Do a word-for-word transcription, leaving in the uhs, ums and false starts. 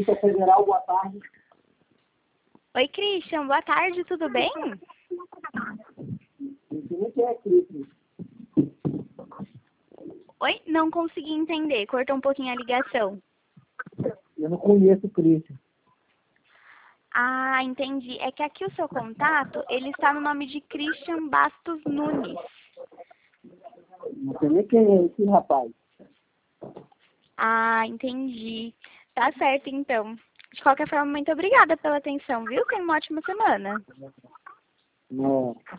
Polícia Federal, boa tarde. Oi, Christian, boa tarde, tudo bem? Quem que é, Christian? Oi, não consegui entender, cortou um pouquinho a ligação. Eu não conheço o Christian. Ah, entendi. É que aqui o seu contato, ele está no nome de Christian Bastos Nunes. Não sei nem quem é esse rapaz. Ah, entendi. Tá certo, então. De qualquer forma, muito obrigada pela atenção, viu? Tenha uma ótima semana. Não.